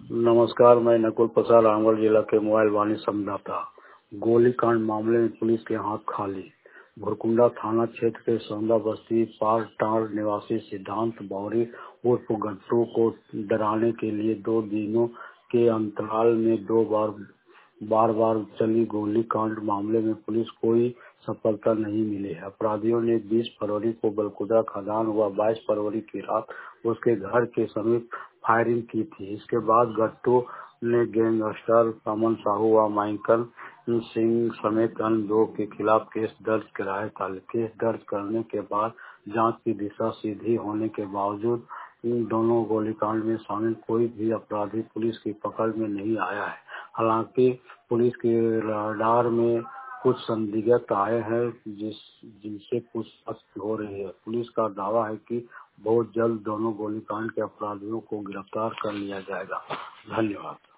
नमस्कार, मैं नकुल प्रसाद रामगढ़ जिला के मोबाइल वाणी संवाददाता। गोलीकांड मामले में पुलिस के हाथ खाली। भुरकुंडा थाना क्षेत्र के सौंदा बस्ती पारटांड़ निवासी सिद्धांत बौरी उर्फ गट्टू को डराने के लिए 2 दिनों के अंतराल में 2 बार चली गोलीकांड मामले में पुलिस कोई सफलता नहीं मिली है। अपराधियों ने 20 फरवरी को बलकुदा खदान व 22 फरवरी की रात उसके घर के समीप फायरिंग की थी। इसके बाद गट्टू ने गैंगस्टर अमन साहू व माइकल सिंह समेत अन्य 2 के खिलाफ केस दर्ज कराया था। केस दर्ज करने के बाद जांच की दिशा सीधी होने के बावजूद इन दोनों गोलीकांड में शामिल कोई भी अपराधी पुलिस की पकड़ में नहीं आया है। हालांकि पुलिस के रडार में कुछ संदिग्ध आए हैं जिनसे पूछताछ हो रही है। पुलिस का दावा है कि बहुत जल्द दोनों गोलीकांड के अपराधियों को गिरफ्तार कर लिया जाएगा। धन्यवाद।